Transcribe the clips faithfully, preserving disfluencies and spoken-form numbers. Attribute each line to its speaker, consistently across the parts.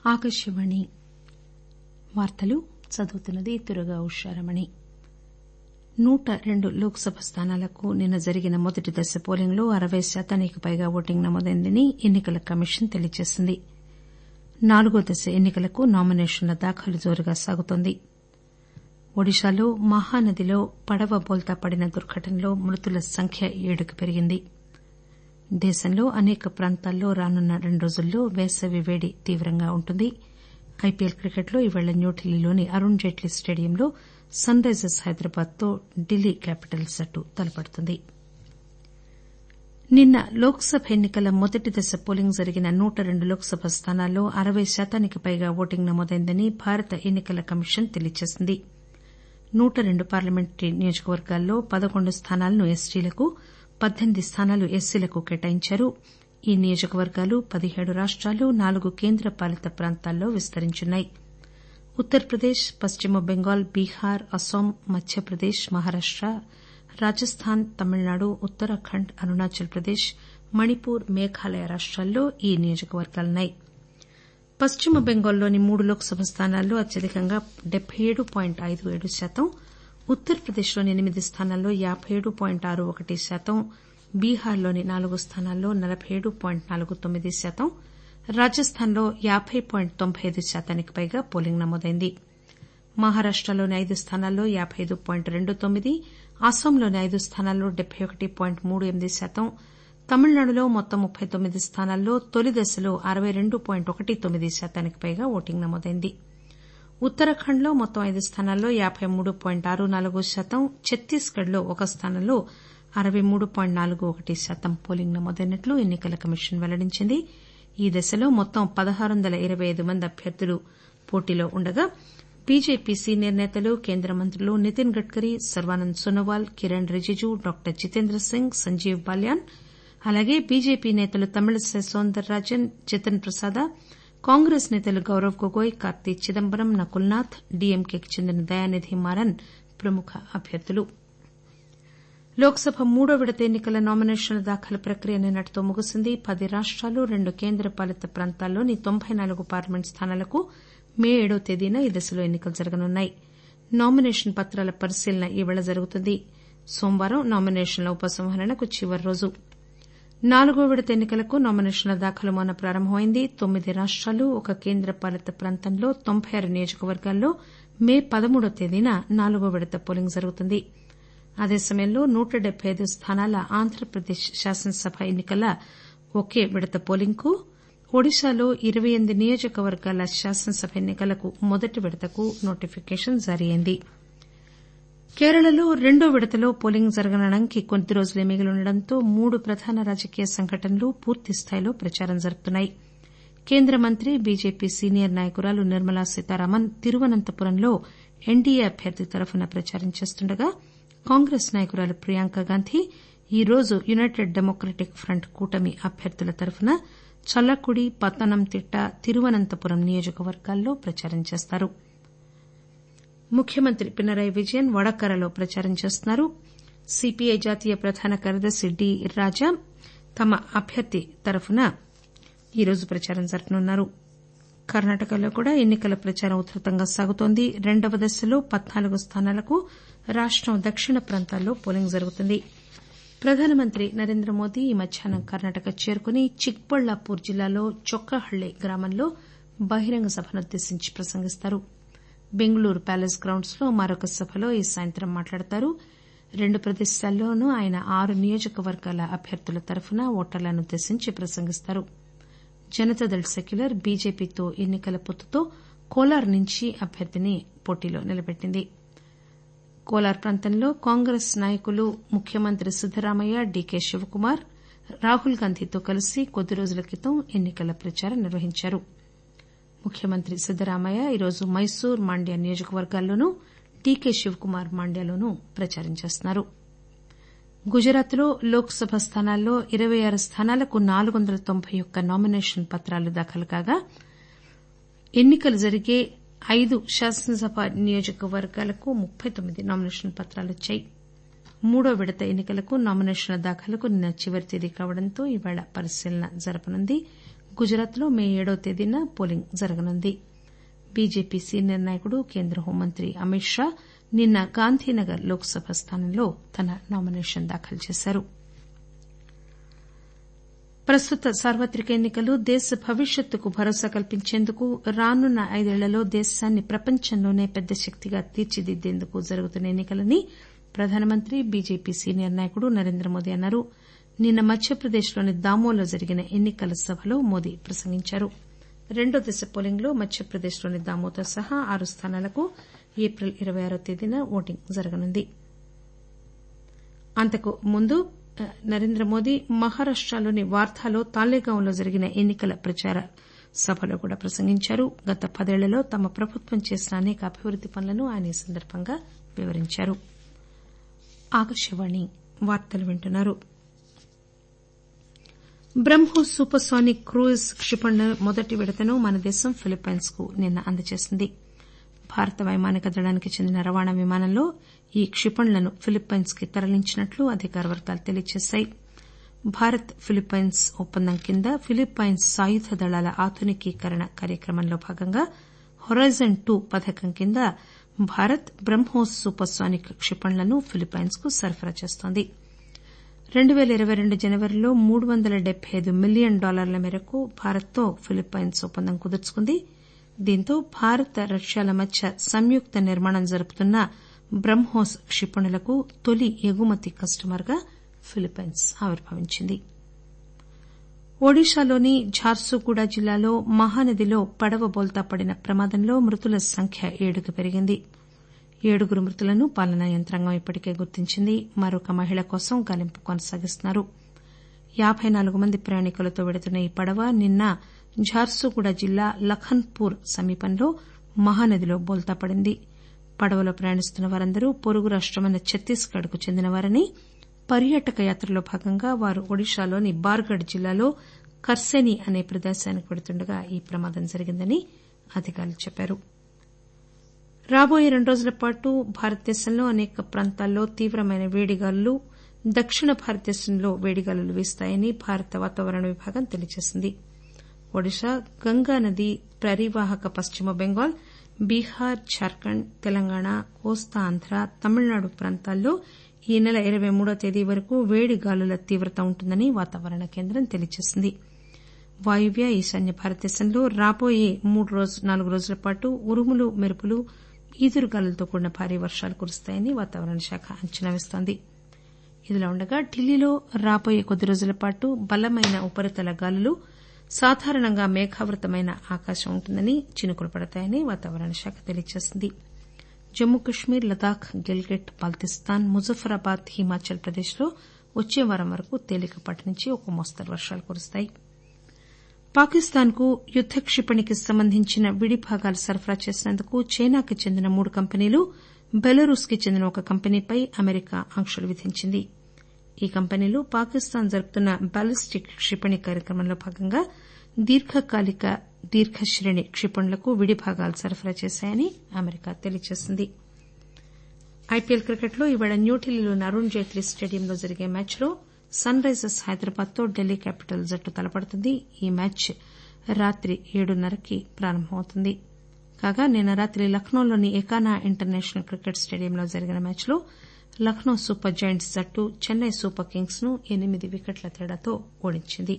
Speaker 1: ఆకాశవాణి వార్తలు చదువుతున్నది దుర్గా ఉషారమణి. నూట రెండు లోక్ సభ స్థానాలకు నిన్న జరిగిన మొదటి దశ పోలింగ్ లో అరవై శాతానికి పైగా ఓటింగ్ నమోదైందని ఎన్నికల కమిషన్ తెలియజేసింది. నాలుగో దశ ఎన్నికలకు నామినేషన్ల దాఖలు జోరుగా సాగుతోంది. ఒడిశాలో మహానదిలో పడవ బోల్తా పడిన దుర్ఘటనలో మృతుల సంఖ్య ఏడుకు పెరిగింది. దేశంలో అనేక ప్రాంతాల్లో రానున్న రెండు రోజుల్లో వేసవి వేడి తీవ్రంగా ఉంటుంది. ఐపీఎల్ క్రికెట్లో ఈరోజు న్యూఢిల్లీలోని అరుణ్ జైట్లీ స్టేడియంలో సన్ రైజర్స్ హైదరాబాద్ తో ఢిల్లీ క్యాపిటల్స్ జట్టు తలపడుతుంది. నిన్న లోక్ సభ ఎన్నికల మొదటి దశ పోలింగ్ జరిగిన నూట రెండు లోక్ సభ స్థానాల్లో అరవై శాతానికి పైగా ఓటింగ్ నమోదైందని భారత ఎన్నికల కమిషన్ తెలియజేసింది. నూట రెండు పార్లమెంటరీ నియోజకవర్గాల్లో పదకొండు స్థానాలను ఎస్టీలకు, పద్దెనిమిది స్థానాలు ఎస్సీలకు కేటాయించారు. ఈ నియోజకవర్గాలు పదిహేడు రాష్టాలు, నాలుగు కేంద్ర పాలిత ప్రాంతాల్లో విస్తరించున్నాయి. ఉత్తరప్రదేశ్, పశ్చిమ బెంగాల్, బీహార్, అస్పాం, మధ్యప్రదేశ్, మహారాష్ట, రాజస్థాన్, తమిళనాడు, ఉత్తరాఖండ్, అరుణాచల్ ప్రదేశ్, మణిపూర్, మేఘాలయ రాష్టాల్లో ఈ నియోజకవర్గాలున్నాయి. పశ్చిమ బెంగాల్లోని మూడు లోక్ సభ స్థానాల్లో అత్యధికంగా డెబ్బై ఏడు పాయింట్ ఐదు ఏడు శాతం, ఉత్తరప్రదేశ్లోని ఎనిమిది స్థానాల్లో యాబై ఏడు పాయింట్ ఆరు ఒకటి శాతం, బీహార్లోని నాలుగు స్థానాల్లో నలబై ఏడు పాయింట్ నాలుగు తొమ్మిది శాతం, రాజస్థాన్లో యాబై పాయింట్ తొంభై ఐదు శాతానికి పైగా పోలింగ్ నమోదైంది. మహారాష్టలోని ఐదు స్థానాల్లో యాబై ఐదు పాయింట్ రెండు తొమ్మిది, అస్పాంలోని ఐదు స్థానాల్లో డెబ్బై ఒకటి పాయింట్ మూడు ఎనిమిది శాతం, తమిళనాడులో మొత్తం ముప్పై తొమ్మిది స్థానాల్లో తొలి దశలో అరవై రెండు పాయింట్ ఒకటి తొమ్మిది శాతానికి పైగా ఓటింగ్ నమోదైంది. ఉత్తరాఖండ్లో మొత్తం ఐదు స్థానాల్లో యాబై మూడు పాయింట్ ఆరు నాలుగు శాతం, ఛత్తీస్గఢ్ లో ఒక స్థానంలో అరవై మూడు పాయింట్ నాలుగు ఒకటి శాతం పోలింగ్ నమోదైనట్లు ఎన్నికల కమిషన్ వెల్లడించింది. ఈ దశలో మొత్తం పదహారు వందల ఇరవై ఐదు మంది అభ్యర్థులు పోటీలో ఉండగా బీజేపీ సీనియర్ నేతలు, కేంద్ర మంత్రులు నితిన్ గడ్కరీ, సర్బానంద్ సోనోవాల్, కిరణ్ రిజిజు, డాక్టర్ జితేంద్ర సింగ్, సంజీవ్ బాల్యాన్, అలాగే బీజేపీ నేతలు తమిళిసై సౌందర్ రాజన్, జితన్ ప్రసాద, కాంగ్రెస్ నేతలు గౌరవ్ గొగోయ్, కార్తీ చిదంబరం, నకుల్ నాథ్, డీఎంకేకి చెందిన దయానిధి మారన్ ప్రముఖ అభ్యర్థులు. లోక్ సభ మూడో విడత ఎన్నికల నామినేషన్ల దాఖలు ప్రక్రియ నిన్నటితో ముగిసింది. పది రాష్టాలు, రెండు కేంద్ర పాలిత ప్రాంతాల్లోని తొంభై నాలుగు పార్లమెంట్ స్థానాలకు మే ఏడో తేదీన ఈ దశలో ఎన్నికలు జరగనున్నాయి. నామినేషన్ పత్రాల పరిశీలన ఈవేళ జరుగుతుంది. సోమవారం నామినేషన్ల ఉపసంహరణకు చివరి రోజు. నాలుగో విడత ఎన్నికలకు నామినేషన్ల దాఖలు మొన్న ప్రారంభమైంది. తొమ్మిది రాష్టాలు, ఒక కేంద్ర పాలిత ప్రాంతంలో తొంభై ఆరు నియోజకవర్గాల్లో మే పదమూడో తేదీన నాలుగో విడత పోలింగ్ జరుగుతుంది. అదే సమయంలో నూట డెబ్బై ఐదు స్థానాల ఆంధ్రప్రదేశ్ శాసనసభ ఎన్నికల ఒకే విడత పోలింగ్ కు, ఒడిశాలో ఇరవై ఎనిమిది నియోజకవర్గాల శాసనసభ ఎన్నికలకు మొదటి విడతకు నోటిఫికేషన్ జారీ అయింది. కేరళలో రెండో విడతలో పోలింగ్ జరగడానికి కొద్ది రోజులే మిగిలి ఉండడంతో మూడు ప్రధాన రాజకీయ సంఘటనలు పూర్తిస్థాయిలో ప్రచారం జరుపుతున్నాయి. కేంద్ర మంత్రి, బీజేపీ సీనియర్ నాయకురాలు నిర్మలా సీతారామన్ తిరువనంతపురంలో ఎన్డీఏ అభ్యర్థి తరఫున ప్రచారం చేస్తుండగా, కాంగ్రెస్ నాయకురాలు ప్రియాంక గాంధీ ఈరోజు యునైటెడ్ డెమోక్రటిక్ ఫ్రంట్ కూటమి అభ్యర్థుల తరఫున చల్లకుడి, పత్తనంతిట్ట, తిరువనంతపురం నియోజకవర్గాల్లో ప్రచారం చేస్తారు. ముఖ్యమంత్రి పినరయి విజయన్ వడకరలో ప్రచారం చేస్తున్నారు. సీపీఐ జాతీయ ప్రధాన కార్యదర్శి డి రాజా తమ అభ్యర్థి తరఫున ఈరోజు ప్రచారం జరపనున్నారు. కర్ణాటకలో కూడా ఎన్నికల ప్రచారం ఉధృతంగా సాగుతోంది. రెండవ దశలో పద్నాలుగు స్థానాలకు రాష్టం దక్షిణ ప్రాంతాల్లో పోలింగ్ జరుగుతుంది. ప్రధానమంత్రి నరేంద్ర మోదీ ఈ మధ్యాహ్నం కర్ణాటక చేరుకుని చిక్బళ్లాపూర్ జిల్లాలో చొక్కహళ్లి గ్రామంలో బహిరంగ సభనుద్దేశించి ప్రసంగిస్తారు. బెంగళూరు ప్యాలెస్ గ్రౌండ్స్ లో మరొక సభలో ఈ సాయంత్రం మాట్లాడతారు. రెండు ప్రదేశాల్లోనూ ఆయన ఆరు నియోజకవర్గాల అభ్యర్థుల తరఫున ఓటర్లనుద్దేశించి ప్రసంగిస్తారు. జనతాదళ్ సెక్యులర్ బీజేపీతో ఎన్నికల పొత్తుతో కోలార్ నుంచి అభ్యర్థిని పోటీలో నిలబెట్టింది. కోలార్ ప్రాంతంలో కాంగ్రెస్ నాయకులు ముఖ్యమంత్రి సిద్దరామయ్య, డీకే శివకుమార్, రాహుల్ గాంధీతో కలిసి కొద్ది రోజుల క్రితం ఎన్నికల ప్రచారం నిర్వహించారు. ముఖ్యమంత్రి సిద్దరామయ్య ఈరోజు మైసూర్, మాండ్య నియోజకవర్గాల్లోనూ, డీకే శివకుమార్ మాండ్యలోనూ ప్రచారం చేస్తున్నారు. గుజరాత్ లో లోక్ సభ స్థానాల్లో ఇరవై ఆరు స్థానాలకు నాలుగు వందల తొంభై ఒక్క నామినేషన్ పత్రాలు దాఖలు కాగా, ఎన్నికలు జరిగే ఐదు శాసనసభ నియోజకవర్గాలకు ముప్పై తొమ్మిది నామినేషన్ పత్రాలు వచ్చాయి. మూడో విడత ఎన్నికలకు నామినేషన్ల దాఖలుకు నిన్న చివరి తేదీ కావడంతో ఈవేళ పరిశీలన జరపనుంది. గుజరాత్ లో మే ఏడవ తేదీన పోలింగ్ జరగనుంది. బీజేపీ సీనియర్ నాయకుడు కేంద్ర హోంమంత్రి అమిత్ షా నిన్న గాంధీనగర్ లోక్ సభ స్థానంలో తన నామినేషన్ దాఖలు చేశారు. ప్రస్తుత సార్వత్రిక ఎన్నికలు దేశ భవిష్యత్తుకు భరోసా కల్పించేందుకు రానున్న ఐదేళ్లలో దేశాన్ని ప్రపంచంలోనే పెద్ద శక్తిగా తీర్చిదిద్దేందుకు జరుగుతున్న ఎన్నికలని ప్రధానమంత్రి బీజేపీ సీనియర్ నాయకుడు నరేంద్రమోదీ అన్నారు. నిన్న మధ్యప్రదేశ్లోని దామోలో జరిగిన ఎన్నికల సభలో మోదీ ప్రసంగించారు. రెండో దశ పోలింగ్లో మధ్యప్రదేశ్లోని దామోతో సహా ఆరు స్థానాలకు ఏప్రిల్ ఇరవై ఆరవ తేదీన ఓటింగ్ జరగనుంది. అంతకు ముందు నరేంద్రమోదీ మహారాష్టలోని వార్ధాలో తాలేగాంలో జరిగిన ఎన్నికల ప్రచార సభలో కూడా ప్రసంగించారు. గత పదేళ్లలో తమ ప్రభుత్వం చేసిన అనేక అభివృద్ది పనులను ఆయన ఈ సందర్భంగా వివరించారు. బ్రహ్మోస్ సూపర్సానిక్ క్రూయిజ్ క్షిపణి మొదటి విడతను మన దేశం ఫిలిప్పైన్స్ కు నిన్న అందజేసింది. భారత వైమానిక దళానికి చెందిన రవాణా విమానంలో ఈ క్షిపణులను ఫిలిప్పైన్స్ కి తరలించినట్లు అధికార వర్గాలు తెలియజేశాయి. భారత్ ఫిలిప్పైన్స్ ఒప్పందం కింద ఫిలిప్పైన్స్ సాయుధ దళాల ఆధునికీకరణ కార్యక్రమంలో భాగంగా హొరైజన్ టూ పథకం కింద భారత్ బ్రహ్మోస్ సూపర్సానిక్ క్షిపణులను ఫిలిప్పైన్స్ కు సరఫరా చేస్తోంది. రెండు పేల ఇరవై రెండు జనవరిలో మూడు వందల డెబ్బై ఐదు మిలియన్ డాలర్ల మేరకు భారత్ తో ఫిలిప్పైన్స్ ఒప్పందం కుదుర్చుకుంది. దీంతో భారత్ రష్యాల మధ్య సంయుక్త నిర్మాణం జరుపుతున్న బ్రహ్మోస్ క్షిపణులకు తొలి ఎగుమతి కస్టమర్ గా ఫిలిప్పైన్స్ ఆవిర్భవించింది. ఒడిశాలోని ఝార్సుగూడ జిల్లాలో మహానదిలో పడవ బోల్తా పడిన ప్రమాదంలో మృతుల సంఖ్య ఏడుకు పెరిగింది. ఏడుగురు మృతులను పాలనా యంత్రాంగం ఇప్పటికే గుర్తించింది. మరొక మహిళ కోసం గాలింపు కొనసాగిస్తున్నారు. యాబై నాలుగు మంది ప్రయాణికులతో వెడుతున్న ఈ పడవ నిన్న ఝార్సుగూడ జిల్లా లఖన్పూర్ సమీపంలో మహానదిలో బోల్తా పడింది. పడవలో ప్రయాణిస్తున్న వారందరూ పొరుగు రాష్టమైన ఛత్తీస్గఢ్ కు చెందినవారని, పర్యాటక యాత్రలో భాగంగా వారు ఒడిశాలోని బార్గఢ్ జిల్లాలో కర్సేని అనే ప్రదేశానికి వెడుతుండగా ఈ ప్రమాదం జరిగిందని అధికారులు చెప్పారు. రాబోయే రెండు రోజుల పాటు భారతదేశంలో అనేక ప్రాంతాల్లో తీవ్రమైన వేడిగాలులు, దక్షిణ భారతదేశంలో వేడిగాలులు వీస్తాయని భారత వాతావరణ విభాగం తెలియజేసింది. ఒడిశా, గంగానది పరివాహక పశ్చిమ బెంగాల్, బీహార్, జార్ఖండ్, తెలంగాణ, కోస్తా ఆంధ్ర, తమిళనాడు ప్రాంతాల్లో ఈ నెల ఇరవై మూడవ తేదీ వరకు వేడిగాలుల తీవ్రత ఉంటుందని వాతావరణ కేంద్రం తెలియజేసింది. వాయువ్య ఈశాన్య భారతదేశంలో రాబోయే మూడు నాలుగు రోజుల పాటు ఉరుములు, మెరుపులు, ఈదురుగాలులతో కూడిన భారీ వర్షాలు కురుస్తాయని వాతావరణ శాఖ అంచనా వేస్తోంది. ఇదిలా ఉండగా ఢిల్లీలో రాబోయే కొద్ది రోజుల పాటు బలమైన ఉపరితల గాలులు, సాధారణంగా మేఘావృతమైన ఆకాశం ఉంటుందని, చినుకులు పడతాయని వాతావరణ శాఖ తెలియజేసింది. జమ్మూ కశ్మీర్, లదాఖ్, గిల్గిట్ బాల్తిస్తాన్, ముజఫరాబాద్, హిమాచల్ ప్రదేశ్ లో వచ్చే వారం వరకు తేలికపాటి నుంచి ఒక మోస్తరు వర్షాలు కురుస్తాయి. పాకిస్తాన్ కు యుద్ద క్షిపణికి సంబంధించిన విడిభాగాలు సరఫరా చేసినందుకు చైనాకు చెందిన మూడు కంపెనీలు, బెలరూస్ కి చెందిన ఒక కంపెనీపై అమెరికా ఆంక్షలు విధించింది. ఈ కంపెనీలు పాకిస్తాన్ జరుపుతున్న బాలిస్టిక్ క్షిపణి కార్యక్రమంలో భాగంగా దీర్ఘకాలిక దీర్ఘశ్రేణి క్షిపణులకు విడిభాగాలు సరఫరా చేశాయని అమెరికా తెలియజేసింది. ఐపీఎల్ క్రికెట్లో ఈవేళ న్యూఢిల్లీలోని అరుణ్ జైట్లీ స్టేడియంలో జరిగే మ్యాచ్లో సన్ రైజర్స్ హైదరాబాద్ తో ఢిల్లీ క్యాపిటల్ జట్టు తలపడుతుంది. ఈ మ్యాచ్ రాత్రి ఏడున్నరకి ప్రారంభమవుతుంది. కాగా నిన్న రాత్రి లక్నోలోని ఎకానా ఇంటర్నేషనల్ క్రికెట్ స్టేడియంలో జరిగిన మ్యాచ్లో లక్నో సూపర్ జెయింట్స్ జట్టు చెన్నై సూపర్ కింగ్స్ ను ఎనిమిది వికెట్ల తేడాతో ఓడించింది.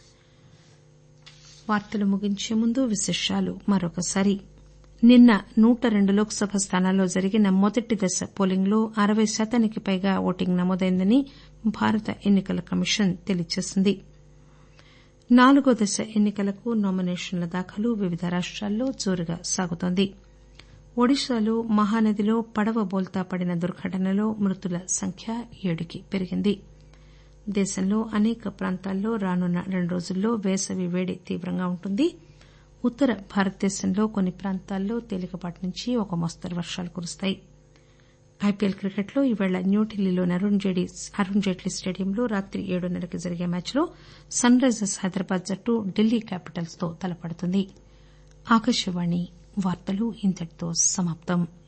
Speaker 1: వార్తలు ముగించే ముందు విశేషాలు మరొకసారి. నిన్న నూట రెండు లోక్సభ స్థానాల్లో జరిగిన మొదటి దశ పోలింగ్ లో అరవై శాతానికి పైగా ఓటింగ్ నమోదైందని భారత ఎన్నికల కమిషన్ తెలియజేసింది. నాలుగో దశ ఎన్నికలకు నామినేషన్ల దాఖలు వివిధ రాష్టాల్లో జోరుగా సాగుతోంది. ఒడిశాలో మహానదిలో పడవ బోల్తా పడిన దుర్ఘటనలో మృతుల సంఖ్య ఏడుకి పెరిగింది. దేశంలో అనేక ప్రాంతాల్లో రానున్న రెండు రోజుల్లో వేసవి వేడి తీవ్రంగా ఉంటుంది. ఉత్తర భారతదేశంలో కొన్ని ప్రాంతాల్లో తేలికపాటి నుంచి ఒక మోస్తరు వర్షాలు కురుస్తాయి. ఐపీఎల్ క్రికెట్లో ఈవేళ న్యూఢిల్లీలోని అరుణ్ జైట్లీ స్టేడియంలో రాత్రి ఏడున్నరకి జరిగే మ్యాచ్లో సన్ రైజర్స్ హైదరాబాద్ జట్టు ఢిల్లీ క్యాపిటల్స్ తో తలపడుతుంది. ఆకాశవాణి వార్తలు ఇంతటితో సమాప్తం.